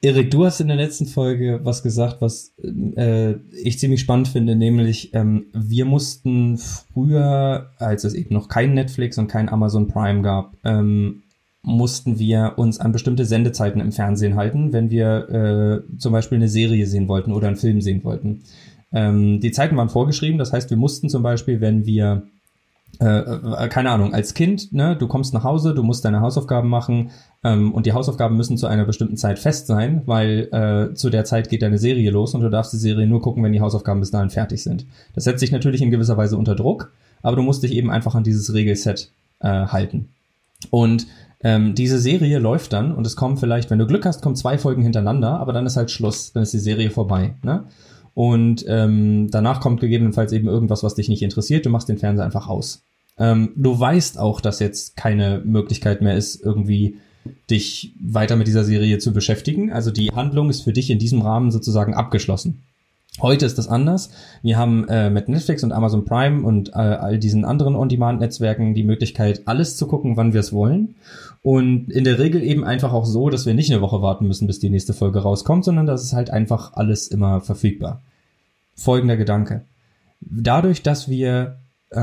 Erik, du hast in der letzten Folge was gesagt, was ich ziemlich spannend finde, nämlich wir mussten früher, als es eben noch kein Netflix und kein Amazon Prime gab, mussten wir uns an bestimmte Sendezeiten im Fernsehen halten, wenn wir zum Beispiel eine Serie sehen wollten oder einen Film sehen wollten. Die Zeiten waren vorgeschrieben, das heißt, wir mussten zum Beispiel, wenn wir keine Ahnung, als Kind, ne, du kommst nach Hause, du musst deine Hausaufgaben machen und die Hausaufgaben müssen zu einer bestimmten Zeit fest sein, weil zu der Zeit geht deine Serie los und du darfst die Serie nur gucken, wenn die Hausaufgaben bis dahin fertig sind. Das setzt dich natürlich in gewisser Weise unter Druck, aber du musst dich eben einfach an dieses Regelset halten. Und diese Serie läuft dann und es kommen vielleicht, wenn du Glück hast, kommen 2 Folgen hintereinander, aber dann ist halt Schluss, dann ist die Serie vorbei, ne? Und danach kommt gegebenenfalls eben irgendwas, was dich nicht interessiert. Du machst den Fernseher einfach aus. Du weißt auch, dass jetzt keine Möglichkeit mehr ist, irgendwie dich weiter mit dieser Serie zu beschäftigen. Also die Handlung ist für dich in diesem Rahmen sozusagen abgeschlossen. Heute ist das anders. Wir haben mit Netflix und Amazon Prime und all diesen anderen On-Demand-Netzwerken die Möglichkeit, alles zu gucken, wann wir es wollen. Und in der Regel eben einfach auch so, dass wir nicht eine Woche warten müssen, bis die nächste Folge rauskommt, sondern das ist halt einfach alles immer verfügbar. Folgender Gedanke. Dadurch, dass wir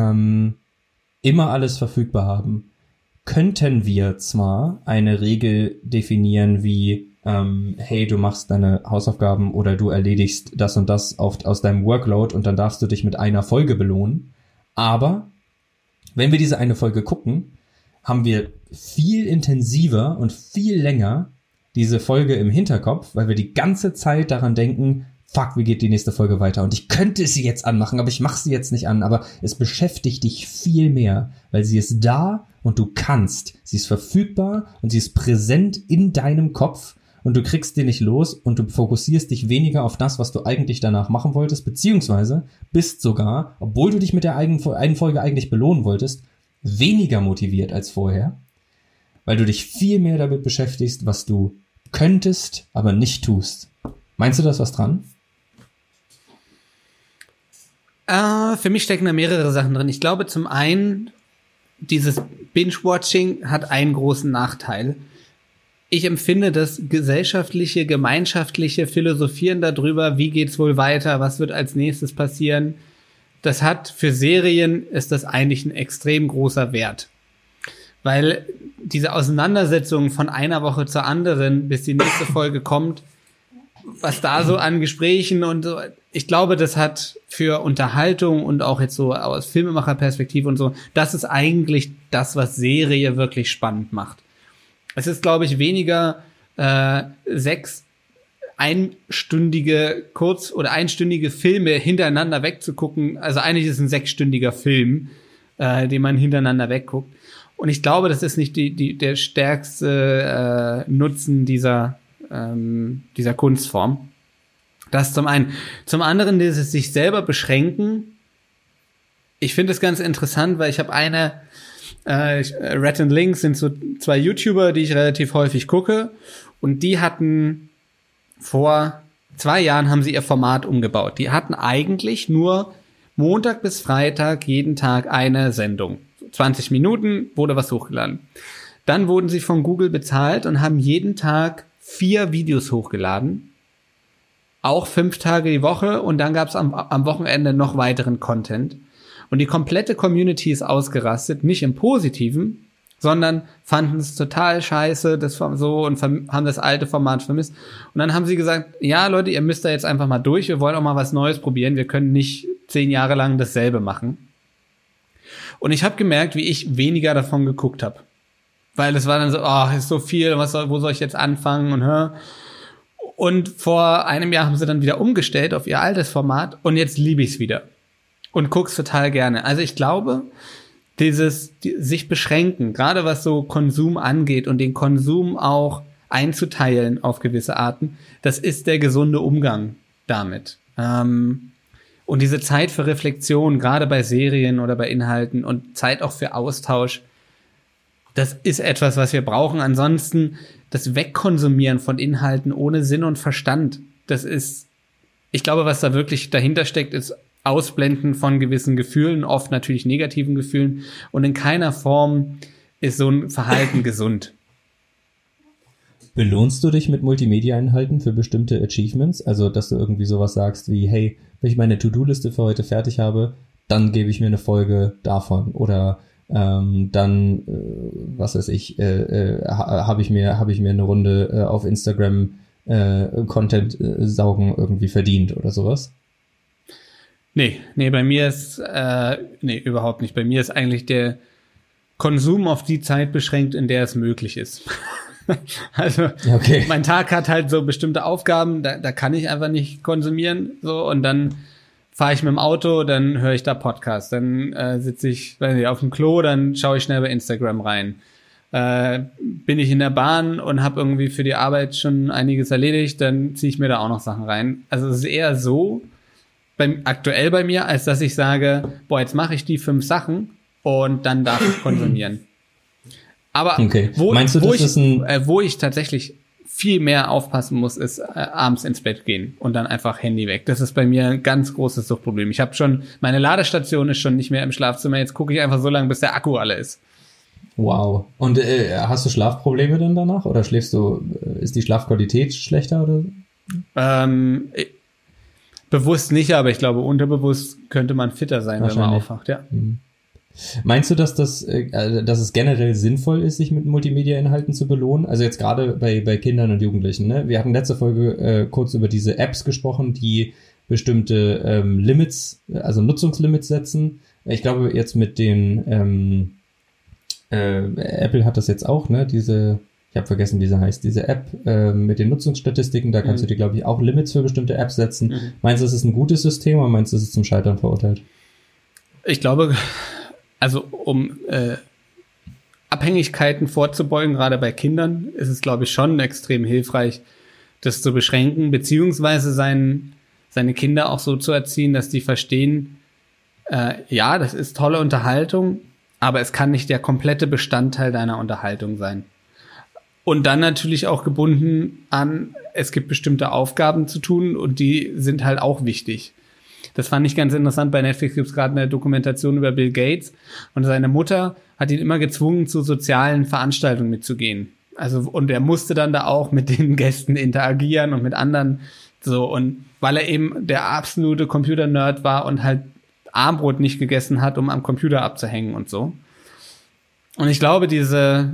immer alles verfügbar haben, könnten wir zwar eine Regel definieren wie hey, du machst deine Hausaufgaben oder du erledigst das und das aus deinem Workload und dann darfst du dich mit einer Folge belohnen. Aber wenn wir diese eine Folge gucken, haben wir viel intensiver und viel länger diese Folge im Hinterkopf, weil wir die ganze Zeit daran denken, fuck, wie geht die nächste Folge weiter? Und ich könnte sie jetzt anmachen, aber ich mache sie jetzt nicht an. Aber es beschäftigt dich viel mehr, weil sie ist da und du kannst. Sie ist verfügbar und sie ist präsent in deinem Kopf und du kriegst die nicht los und du fokussierst dich weniger auf das, was du eigentlich danach machen wolltest, beziehungsweise bist sogar, obwohl du dich mit der einen Folge eigentlich belohnen wolltest, weniger motiviert als vorher, weil du dich viel mehr damit beschäftigst, was du könntest, aber nicht tust. Meinst du, da ist was dran? Für mich stecken da mehrere Sachen drin. Ich glaube, zum einen, dieses Binge-Watching hat einen großen Nachteil. Ich empfinde das gesellschaftliche, gemeinschaftliche Philosophieren darüber, wie geht's wohl weiter, was wird als nächstes passieren. Das hat für Serien ist das eigentlich ein extrem großer Wert. Weil diese Auseinandersetzung von einer Woche zur anderen, bis die nächste Folge kommt, was da so an Gesprächen und so, ich glaube, das hat für Unterhaltung und auch jetzt so aus Filmemacherperspektive und so, das ist eigentlich das, was Serie wirklich spannend macht. Es ist, glaube ich, weniger 6 einstündige einstündige Filme hintereinander wegzugucken. Also eigentlich ist es ein 6-stündiger Film, den man hintereinander wegguckt. Und ich glaube, das ist nicht der stärkste Nutzen dieser Kunstform. Das zum einen. Zum anderen dieses sich selber beschränken. Ich finde es ganz interessant, weil ich habe Red and Link sind so 2 YouTuber, die ich relativ häufig gucke. Und die hatten vor 2 Jahren haben sie ihr Format umgebaut. Die hatten eigentlich nur Montag bis Freitag jeden Tag eine Sendung. 20 Minuten wurde was hochgeladen. Dann wurden sie von Google bezahlt und haben jeden Tag 4 Videos hochgeladen. Auch 5 Tage die Woche und dann gab es am Wochenende noch weiteren Content. Und die komplette Community ist ausgerastet, nicht im Positiven, sondern fanden es total scheiße, das so und haben das alte Format vermisst. Und dann haben sie gesagt, ja Leute, ihr müsst da jetzt einfach mal durch, wir wollen auch mal was Neues probieren, wir können nicht 10 Jahre lang dasselbe machen. Und ich habe gemerkt, wie ich weniger davon geguckt habe. Weil es war dann so, ist so viel, wo soll ich jetzt anfangen und vor einem Jahr haben sie dann wieder umgestellt auf ihr altes Format und jetzt liebe ich es wieder. Und guck's total gerne. Also ich glaube, sich beschränken, gerade was so Konsum angeht und den Konsum auch einzuteilen auf gewisse Arten, das ist der gesunde Umgang damit. Und diese Zeit für Reflexion, gerade bei Serien oder bei Inhalten und Zeit auch für Austausch, das ist etwas, was wir brauchen. Ansonsten das Wegkonsumieren von Inhalten ohne Sinn und Verstand, ich glaube, was da wirklich dahinter steckt, ist Ausblenden von gewissen Gefühlen, oft natürlich negativen Gefühlen. Und in keiner Form ist so ein Verhalten gesund. Belohnst du dich mit Multimedia-Inhalten für bestimmte Achievements? Also, dass du irgendwie sowas sagst wie, hey, wenn ich meine To-Do-Liste für heute fertig habe, dann gebe ich mir eine Folge davon. Oder dann, was weiß ich, habe ich mir eine Runde auf Instagram Content saugen irgendwie verdient oder sowas? Nee, bei mir ist, überhaupt nicht. Bei mir ist eigentlich der Konsum auf die Zeit beschränkt, in der es möglich ist. Also, okay. Mein Tag hat halt so bestimmte Aufgaben, da kann ich einfach nicht konsumieren, so, und dann fahre ich mit dem Auto, dann höre ich da Podcast, dann sitze ich, weiß nicht, auf dem Klo, dann schaue ich schnell bei Instagram rein. Bin ich in der Bahn und habe irgendwie für die Arbeit schon einiges erledigt, dann ziehe ich mir da auch noch Sachen rein. Also es ist eher so aktuell bei mir, als dass ich sage, boah, jetzt mache ich die 5 Sachen und dann darf ich konsumieren. Aber okay. Wo ich tatsächlich viel mehr aufpassen muss, ist abends ins Bett gehen und dann einfach Handy weg. Das ist bei mir ein ganz großes Suchtproblem. Ich habe schon, meine Ladestation ist schon nicht mehr im Schlafzimmer. Jetzt gucke ich einfach so lange, bis der Akku alle ist. Wow. Und hast du Schlafprobleme dann danach? Oder schläfst du, ist die Schlafqualität schlechter oder? Bewusst nicht, aber ich glaube, unterbewusst könnte man fitter sein, wenn man aufwacht, ja. Mhm. Meinst du, dass es generell sinnvoll ist, sich mit Multimedia-Inhalten zu belohnen? Also jetzt gerade bei Kindern und Jugendlichen, ne? Wir hatten letzte Folge kurz über diese Apps gesprochen, die bestimmte Limits, also Nutzungslimits setzen. Ich glaube, jetzt mit den Apple hat das jetzt auch, ne? Ich habe vergessen, wie sie heißt, diese App mit den Nutzungsstatistiken, da kannst du dir, glaube ich, auch Limits für bestimmte Apps setzen. Meinst du, es ist ein gutes System oder meinst du, es ist zum Scheitern verurteilt? Ich glaube, also um Abhängigkeiten vorzubeugen, gerade bei Kindern, ist es, glaube ich, schon extrem hilfreich, das zu beschränken, beziehungsweise seine Kinder auch so zu erziehen, dass die verstehen, ja, das ist tolle Unterhaltung, aber es kann nicht der komplette Bestandteil deiner Unterhaltung sein. Und dann natürlich auch gebunden an, es gibt bestimmte Aufgaben zu tun und die sind halt auch wichtig. Das fand ich ganz interessant. Bei Netflix gibt es gerade eine Dokumentation über Bill Gates und seine Mutter hat ihn immer gezwungen, zu sozialen Veranstaltungen mitzugehen. Also, und er musste dann da auch mit den Gästen interagieren und mit anderen so. Und weil er eben der absolute Computer-Nerd war und halt Armbrot nicht gegessen hat, um am Computer abzuhängen und so. Und ich glaube, diese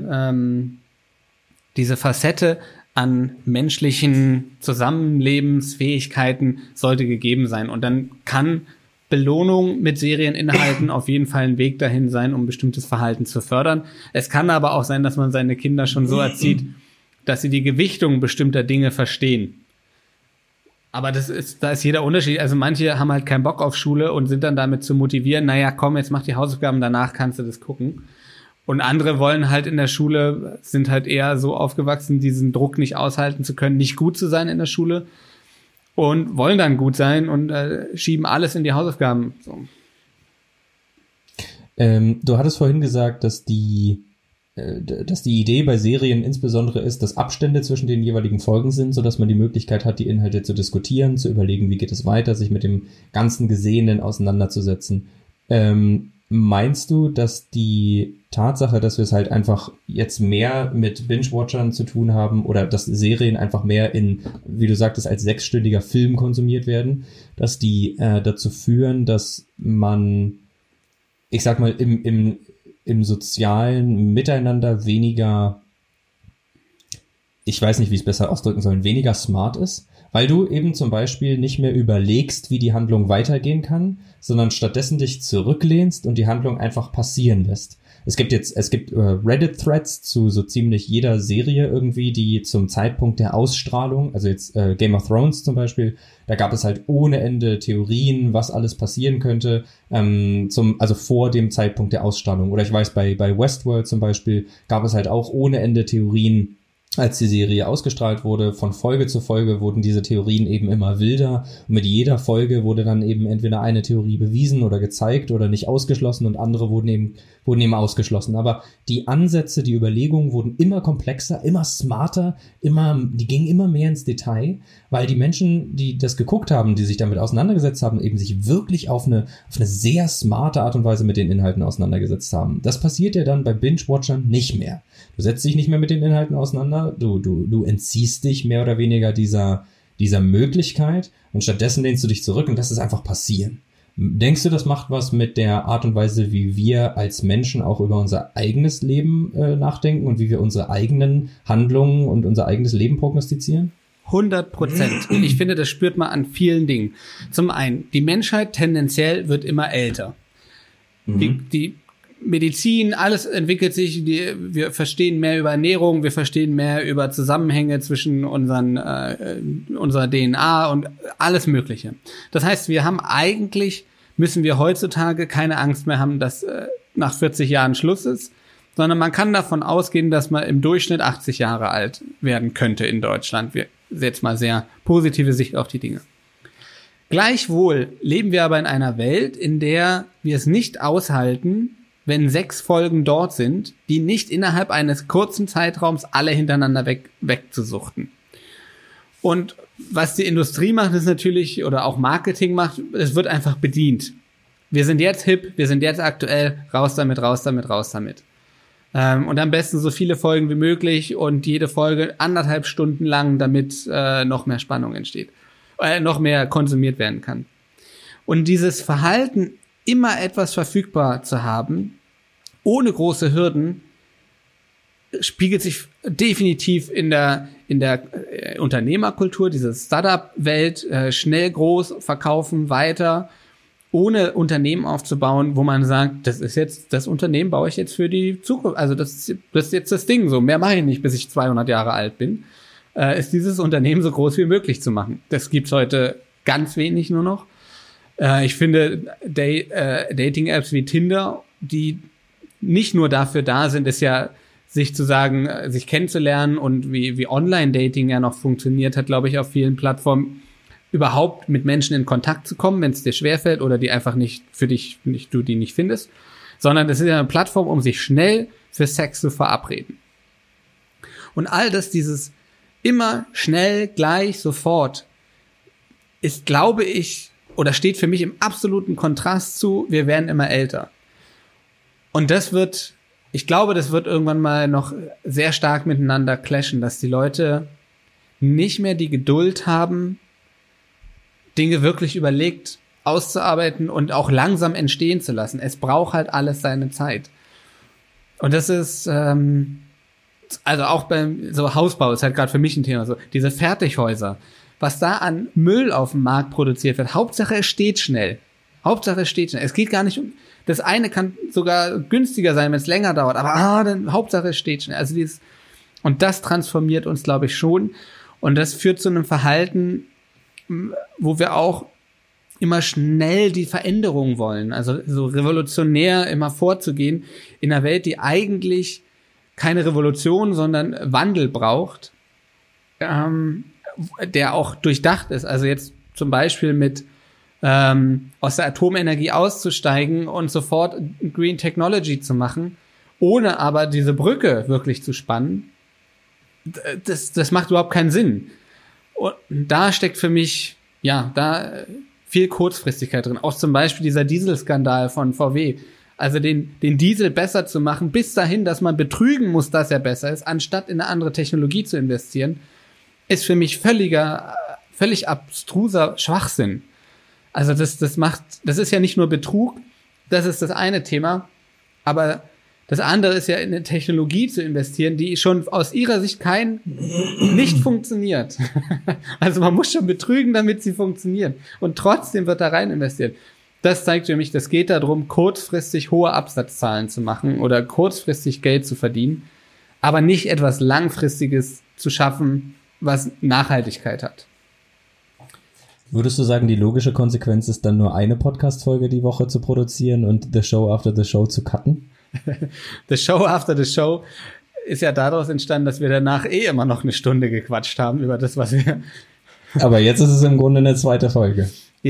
Facette an menschlichen Zusammenlebensfähigkeiten sollte gegeben sein. Und dann kann Belohnung mit Serieninhalten auf jeden Fall ein Weg dahin sein, um bestimmtes Verhalten zu fördern. Es kann aber auch sein, dass man seine Kinder schon so erzieht, dass sie die Gewichtung bestimmter Dinge verstehen. Aber da ist jeder Unterschied. Also manche haben halt keinen Bock auf Schule und sind dann damit zu motivieren, naja, komm, jetzt mach die Hausaufgaben, danach kannst du das gucken. Und andere wollen halt in der Schule, sind halt eher so aufgewachsen, diesen Druck nicht aushalten zu können, nicht gut zu sein in der Schule und wollen dann gut sein und schieben alles in die Hausaufgaben. So. Du hattest vorhin gesagt, dass die Idee bei Serien insbesondere ist, dass Abstände zwischen den jeweiligen Folgen sind, sodass man die Möglichkeit hat, die Inhalte zu diskutieren, zu überlegen, wie geht es weiter, sich mit dem ganzen Gesehenen auseinanderzusetzen. Meinst du, dass die Tatsache, dass wir es halt einfach jetzt mehr mit Binge-Watchern zu tun haben oder dass Serien einfach mehr in, wie du sagtest, als 6-stündiger Film konsumiert werden, dass die dazu führen, dass man, ich sag mal, im sozialen Miteinander weniger, ich weiß nicht, wie ich es besser ausdrücken soll, weniger smart ist, weil du eben zum Beispiel nicht mehr überlegst, wie die Handlung weitergehen kann, sondern stattdessen dich zurücklehnst und die Handlung einfach passieren lässt. Es gibt Reddit-Threads zu so ziemlich jeder Serie irgendwie, die zum Zeitpunkt der Ausstrahlung, also jetzt Game of Thrones zum Beispiel, da gab es halt ohne Ende Theorien, was alles passieren könnte, also vor dem Zeitpunkt der Ausstrahlung. Oder ich weiß, bei Westworld zum Beispiel gab es halt auch ohne Ende Theorien, als die Serie ausgestrahlt wurde. Von Folge zu Folge wurden diese Theorien eben immer wilder. Und mit jeder Folge wurde dann eben entweder eine Theorie bewiesen oder gezeigt oder nicht ausgeschlossen und andere wurden eben ausgeschlossen. Aber die Ansätze, die Überlegungen wurden immer komplexer, immer smarter, die gingen immer mehr ins Detail, weil die Menschen, die das geguckt haben, die sich damit auseinandergesetzt haben, eben sich wirklich auf eine sehr smarte Art und Weise mit den Inhalten auseinandergesetzt haben. Das passiert ja dann bei Binge-Watchern nicht mehr. Du setzt dich nicht mehr mit den Inhalten auseinander, runter, du entziehst dich mehr oder weniger dieser Möglichkeit und stattdessen lehnst du dich zurück und das ist einfach passieren. Denkst du, das macht was mit der Art und Weise, wie wir als Menschen auch über unser eigenes Leben nachdenken und wie wir unsere eigenen Handlungen und unser eigenes Leben prognostizieren? 100%. Ich finde, das spürt man an vielen Dingen. Zum einen, die Menschheit tendenziell wird immer älter. Die Medizin, alles entwickelt sich, wir verstehen mehr über Ernährung, wir verstehen mehr über Zusammenhänge zwischen unserer DNA und alles Mögliche. Das heißt, müssen wir heutzutage keine Angst mehr haben, dass nach 40 Jahren Schluss ist, sondern man kann davon ausgehen, dass man im Durchschnitt 80 Jahre alt werden könnte in Deutschland. Wir setzen mal sehr positive Sicht auf die Dinge. Gleichwohl leben wir aber in einer Welt, in der wir es nicht aushalten, wenn 6 Folgen dort sind, die nicht innerhalb eines kurzen Zeitraums alle hintereinander wegzusuchten. Und was die Industrie macht, ist natürlich, oder auch Marketing macht, es wird einfach bedient. Wir sind jetzt hip, wir sind jetzt aktuell, raus damit. Und am besten so viele Folgen wie möglich und jede Folge 1,5 Stunden lang, damit noch mehr Spannung entsteht, noch mehr konsumiert werden kann. Und dieses Verhalten, immer etwas verfügbar zu haben, ohne große Hürden, spiegelt sich definitiv in der Unternehmerkultur, diese Startup-Welt, schnell groß, verkaufen, weiter, ohne Unternehmen aufzubauen, wo man sagt, das Unternehmen baue ich jetzt für die Zukunft, also das ist jetzt das Ding, so mehr mache ich nicht, bis ich 200 Jahre alt bin, ist dieses Unternehmen so groß wie möglich zu machen. Das gibt's heute ganz wenig nur noch. Ich finde, Dating-Apps wie Tinder, die nicht nur dafür da sind, ist ja, sich kennenzulernen und wie Online-Dating ja noch funktioniert hat, glaube ich, auf vielen Plattformen, überhaupt mit Menschen in Kontakt zu kommen, wenn es dir schwerfällt oder die einfach du die nicht findest, sondern das ist ja eine Plattform, um sich schnell für Sex zu verabreden. Und all das, dieses immer schnell, gleich, sofort, ist, glaube ich, oder steht für mich im absoluten Kontrast zu, wir werden immer älter. Und ich glaube, das wird irgendwann mal noch sehr stark miteinander clashen, dass die Leute nicht mehr die Geduld haben, Dinge wirklich überlegt auszuarbeiten und auch langsam entstehen zu lassen. Es braucht halt alles seine Zeit. Und das ist, also auch beim so Hausbau ist halt gerade für mich ein Thema, so diese Fertighäuser, was da an Müll auf dem Markt produziert wird. Hauptsache es steht schnell. Es geht gar nicht um, das eine kann sogar günstiger sein, wenn es länger dauert, aber dann Hauptsache es steht schnell. Also und das transformiert uns, glaube ich, schon. Und das führt zu einem Verhalten, wo wir auch immer schnell die Veränderung wollen. Also so revolutionär immer vorzugehen in einer Welt, die eigentlich keine Revolution, sondern Wandel braucht, der auch durchdacht ist. Also jetzt zum Beispiel mit aus der Atomenergie auszusteigen und sofort Green Technology zu machen, ohne aber diese Brücke wirklich zu spannen, das macht überhaupt keinen Sinn. Und da steckt für mich, viel Kurzfristigkeit drin. Auch zum Beispiel dieser Dieselskandal von VW. Also den Diesel besser zu machen, bis dahin, dass man betrügen muss, dass er besser ist, anstatt in eine andere Technologie zu investieren, ist für mich völlig abstruser Schwachsinn. Also das ist ja nicht nur Betrug, das ist das eine Thema, aber das andere ist ja in eine Technologie zu investieren, die schon aus ihrer Sicht nicht funktioniert. Also man muss schon betrügen, damit sie funktionieren. Und trotzdem wird da rein investiert. Das zeigt für mich, das geht darum, kurzfristig hohe Absatzzahlen zu machen oder kurzfristig Geld zu verdienen, aber nicht etwas Langfristiges zu schaffen, was Nachhaltigkeit hat. Würdest du sagen, die logische Konsequenz ist dann nur eine Podcast-Folge die Woche zu produzieren und The Show After the Show zu cutten? The Show After the Show ist ja daraus entstanden, dass wir danach immer noch eine Stunde gequatscht haben über das, was wir... Aber jetzt ist es im Grunde eine zweite Folge.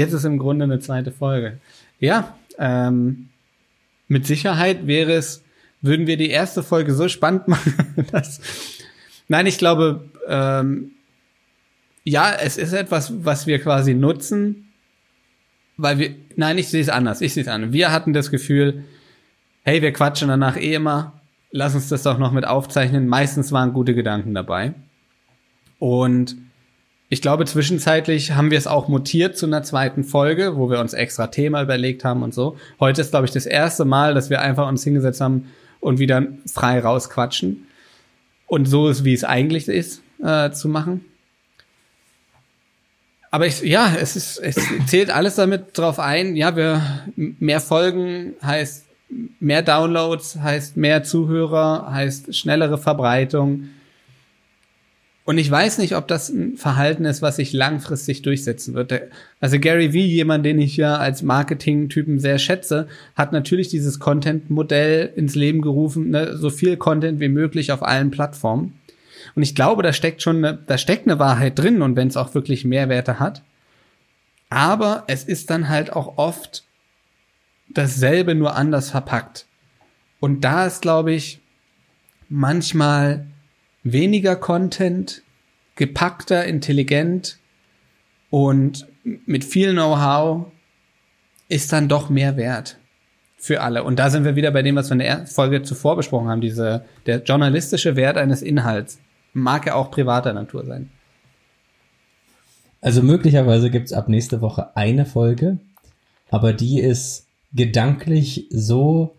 Ja, mit Sicherheit würden wir die erste Folge so spannend machen, dass... Nein, ich glaube... es ist etwas, was wir quasi nutzen, ich sehe es anders. Wir hatten das Gefühl, hey, wir quatschen danach immer, lass uns das doch noch mit aufzeichnen. Meistens waren gute Gedanken dabei. Und ich glaube, zwischenzeitlich haben wir es auch mutiert zu einer zweiten Folge, wo wir uns extra Thema überlegt haben und so. Heute ist, glaube ich, das erste Mal, dass wir einfach uns hingesetzt haben und wieder frei rausquatschen. Und so ist, wie es eigentlich ist, zu machen. Aber es zählt alles damit drauf ein. Ja, mehr Folgen heißt mehr Downloads, heißt mehr Zuhörer, heißt schnellere Verbreitung. Und ich weiß nicht, ob das ein Verhalten ist, was sich langfristig durchsetzen wird. Also Gary Vee, jemand, den ich ja als Marketing-Typen sehr schätze, hat natürlich dieses Content-Modell ins Leben gerufen, ne? So viel Content wie möglich auf allen Plattformen. Und ich glaube, da steckt eine Wahrheit drin, und wenn es auch wirklich Mehrwerte hat. Aber es ist dann halt auch oft dasselbe, nur anders verpackt. Und da ist, glaube ich, manchmal weniger Content, gepackter, intelligent und mit viel Know-how ist dann doch mehr wert für alle. Und da sind wir wieder bei dem, was wir in der Folge zuvor besprochen haben, der journalistische Wert eines Inhalts. Mag ja auch privater Natur sein. Also möglicherweise gibt's ab nächste Woche eine Folge, aber die ist gedanklich so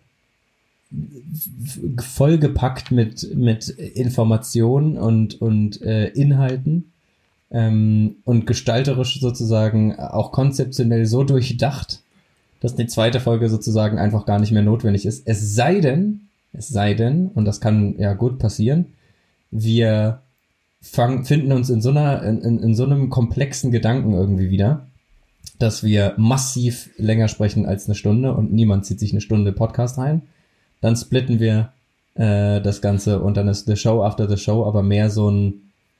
vollgepackt mit Informationen und Inhalten und gestalterisch sozusagen auch konzeptionell so durchdacht, dass die zweite Folge sozusagen einfach gar nicht mehr notwendig ist. Es sei denn, und das kann ja gut passieren, wir finden uns in so einem komplexen Gedanken irgendwie wieder, dass wir massiv länger sprechen als eine Stunde und niemand zieht sich eine Stunde Podcast rein. Dann splitten wir das Ganze und dann ist The Show after the Show, aber mehr so ein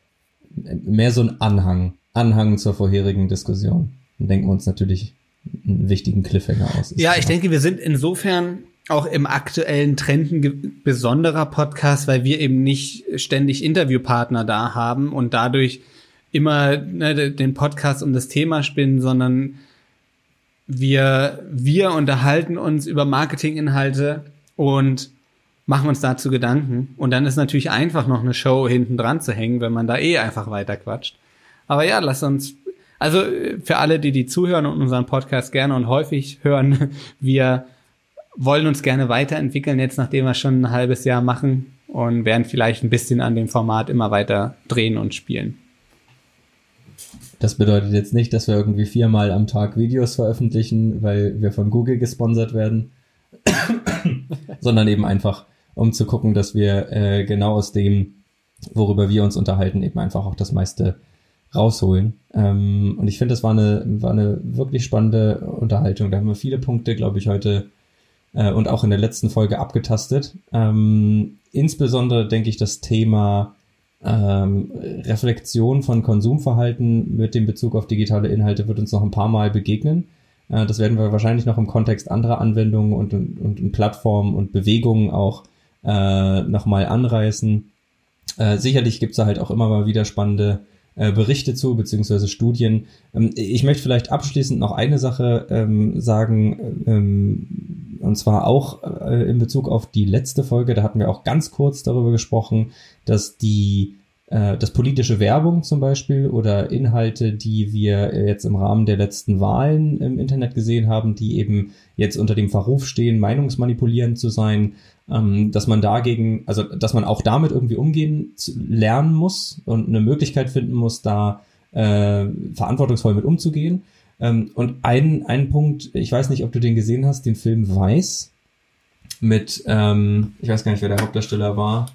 Anhang zur vorherigen Diskussion. Dann denken wir uns natürlich einen wichtigen Cliffhanger aus. Ja, ich denke, wir sind insofern auch im aktuellen Trend ein besonderer Podcast, weil wir eben nicht ständig Interviewpartner da haben und dadurch immer den Podcast um das Thema spinnen, sondern wir unterhalten uns über Marketinginhalte und machen uns dazu Gedanken. Und dann ist natürlich einfach noch eine Show hinten dran zu hängen, wenn man da einfach weiter quatscht. Aber ja, also für alle, die zuhören und unseren Podcast gerne und häufig hören, wir wollen uns gerne weiterentwickeln, jetzt nachdem wir schon ein halbes Jahr machen, und werden vielleicht ein bisschen an dem Format immer weiter drehen und spielen. Das bedeutet jetzt nicht, dass wir irgendwie 4-mal am Tag Videos veröffentlichen, weil wir von Google gesponsert werden, sondern eben einfach, um zu gucken, dass wir genau aus dem, worüber wir uns unterhalten, eben einfach auch das meiste rausholen. Und ich finde, das war eine wirklich spannende Unterhaltung. Da haben wir viele Punkte, glaube ich, heute und auch in der letzten Folge abgetastet. Insbesondere denke ich, das Thema Reflexion von Konsumverhalten mit dem Bezug auf digitale Inhalte wird uns noch ein paar Mal begegnen. Das werden wir wahrscheinlich noch im Kontext anderer Anwendungen und Plattformen und Bewegungen auch nochmal anreißen. Sicherlich gibt es da halt auch immer mal wieder spannende Berichte zu, beziehungsweise Studien. Ich möchte vielleicht abschließend noch eine Sache sagen, und zwar auch in Bezug auf die letzte Folge. Da hatten wir auch ganz kurz darüber gesprochen, dass dass politische Werbung zum Beispiel oder Inhalte, die wir jetzt im Rahmen der letzten Wahlen im Internet gesehen haben, die eben jetzt unter dem Verruf stehen, meinungsmanipulierend zu sein, dass man dass man auch damit irgendwie umgehen lernen muss und eine Möglichkeit finden muss, da verantwortungsvoll mit umzugehen. Und ein Punkt, ich weiß nicht, ob du den gesehen hast, den Film Weiß mit, ich weiß gar nicht, wer der Hauptdarsteller war,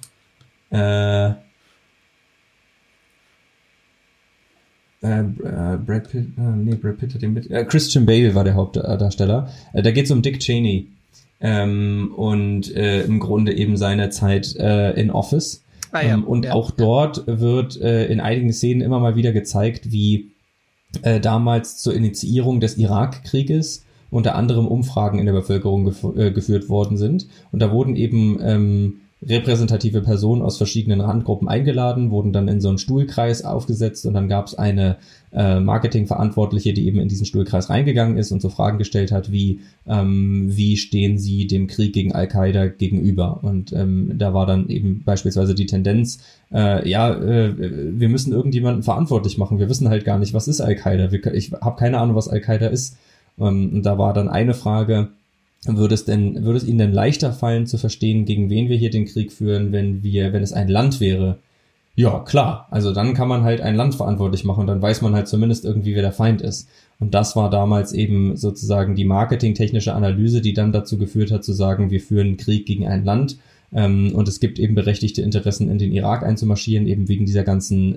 Brad Pitt hat den mit. Christian Bale war der Hauptdarsteller. Da geht es um Dick Cheney und im Grunde eben seine Zeit in Office. Auch dort wird in einigen Szenen immer mal wieder gezeigt, wie damals zur Initiierung des Irakkrieges unter anderem Umfragen in der Bevölkerung geführt worden sind. Und da wurden eben repräsentative Personen aus verschiedenen Randgruppen eingeladen, wurden dann in so einen Stuhlkreis aufgesetzt und dann gab es eine Marketingverantwortliche, die eben in diesen Stuhlkreis reingegangen ist und so Fragen gestellt hat, wie stehen Sie dem Krieg gegen Al-Qaida gegenüber? Und da war dann eben beispielsweise die Tendenz, wir müssen irgendjemanden verantwortlich machen. Wir wissen halt gar nicht, was ist Al-Qaida. Ich habe keine Ahnung, was Al-Qaida ist. Und da war dann eine Frage, würde es Ihnen denn leichter fallen zu verstehen, gegen wen wir hier den Krieg führen, wenn es ein Land wäre? Ja, klar. Also dann kann man halt ein Land verantwortlich machen und dann weiß man halt zumindest irgendwie, wer der Feind ist. Und das war damals eben sozusagen die marketingtechnische Analyse, die dann dazu geführt hat, zu sagen, wir führen Krieg gegen ein Land. Und es gibt eben berechtigte Interessen, in den Irak einzumarschieren, eben wegen dieser ganzen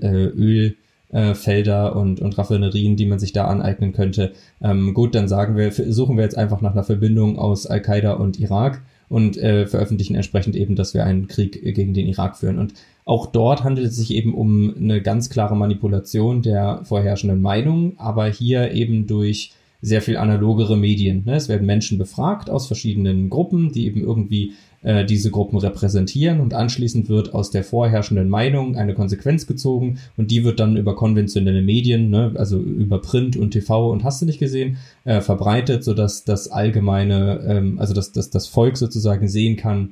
Ölfelder und Raffinerien, die man sich da aneignen könnte. Gut, dann suchen wir jetzt einfach nach einer Verbindung aus Al-Qaida und Irak und veröffentlichen entsprechend eben, dass wir einen Krieg gegen den Irak führen. Und auch dort handelt es sich eben um eine ganz klare Manipulation der vorherrschenden Meinung, aber hier eben durch sehr viel analogere Medien. Es werden Menschen befragt aus verschiedenen Gruppen, die eben irgendwie diese Gruppen repräsentieren und anschließend wird aus der vorherrschenden Meinung eine Konsequenz gezogen und die wird dann über konventionelle Medien, also über Print und TV und hast du nicht gesehen, verbreitet, sodass das allgemeine, dass das Volk sozusagen sehen kann,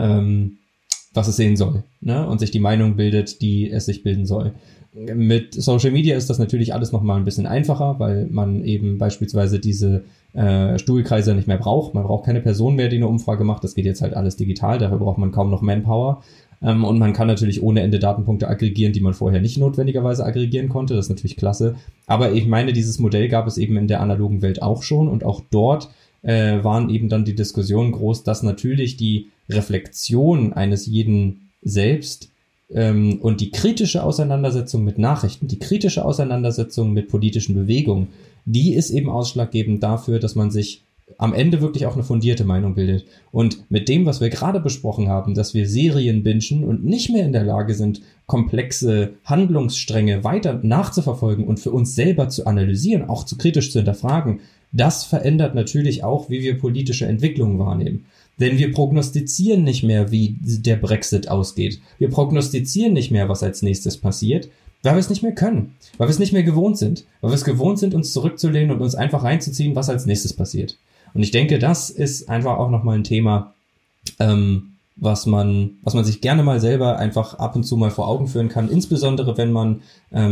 was es sehen soll, und sich die Meinung bildet, die es sich bilden soll. Mit Social Media ist das natürlich alles nochmal ein bisschen einfacher, weil man eben beispielsweise diese Stuhlkreise nicht mehr braucht. Man braucht keine Person mehr, die eine Umfrage macht. Das geht jetzt halt alles digital, dafür braucht man kaum noch Manpower. Und man kann natürlich ohne Ende Datenpunkte aggregieren, die man vorher nicht notwendigerweise aggregieren konnte. Das ist natürlich klasse. Aber ich meine, dieses Modell gab es eben in der analogen Welt auch schon und auch dort waren eben dann die Diskussionen groß, dass natürlich die Reflexion eines jeden selbst und die kritische Auseinandersetzung mit Nachrichten, die kritische Auseinandersetzung mit politischen Bewegungen, die ist eben ausschlaggebend dafür, dass man sich am Ende wirklich auch eine fundierte Meinung bildet. Und mit dem, was wir gerade besprochen haben, dass wir Serien bingen und nicht mehr in der Lage sind, komplexe Handlungsstränge weiter nachzuverfolgen und für uns selber zu analysieren, auch zu kritisch zu hinterfragen, das verändert natürlich auch, wie wir politische Entwicklungen wahrnehmen. Denn wir prognostizieren nicht mehr, wie der Brexit ausgeht. Wir prognostizieren nicht mehr, was als nächstes passiert, weil wir es nicht mehr können, weil wir es nicht mehr gewohnt sind, weil wir es gewohnt sind, uns zurückzulehnen und uns einfach reinzuziehen, was als nächstes passiert. Und ich denke, das ist einfach auch nochmal ein Thema, was man sich gerne mal selber einfach ab und zu mal vor Augen führen kann, insbesondere wenn man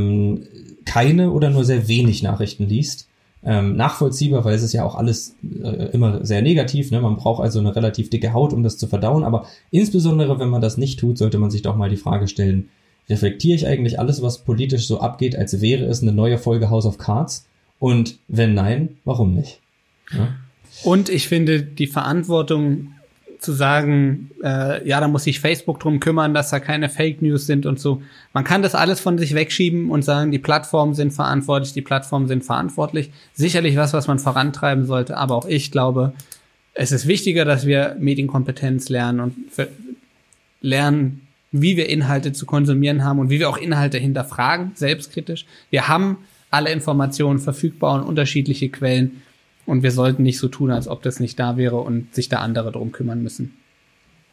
keine oder nur sehr wenig Nachrichten liest. Nachvollziehbar, weil es ist ja auch alles immer sehr negativ, man braucht also eine relativ dicke Haut, um das zu verdauen, aber insbesondere, wenn man das nicht tut, sollte man sich doch mal die Frage stellen, reflektiere ich eigentlich alles, was politisch so abgeht, als wäre es eine neue Folge House of Cards? Und wenn nein, warum nicht? Ja? Und ich finde die Verantwortung zu sagen, da muss sich Facebook drum kümmern, dass da keine Fake News sind und so. Man kann das alles von sich wegschieben und sagen, die Plattformen sind verantwortlich. Sicherlich was man vorantreiben sollte, aber auch ich glaube, es ist wichtiger, dass wir Medienkompetenz lernen und lernen, wie wir Inhalte zu konsumieren haben und wie wir auch Inhalte hinterfragen, selbstkritisch. Wir haben alle Informationen verfügbar und unterschiedliche Quellen. Und wir sollten nicht so tun, als ob das nicht da wäre und sich da andere drum kümmern müssen.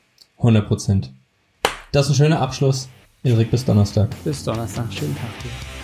100%. Das ist ein schöner Abschluss. Erik, bis Donnerstag. Bis Donnerstag. Schönen Tag dir.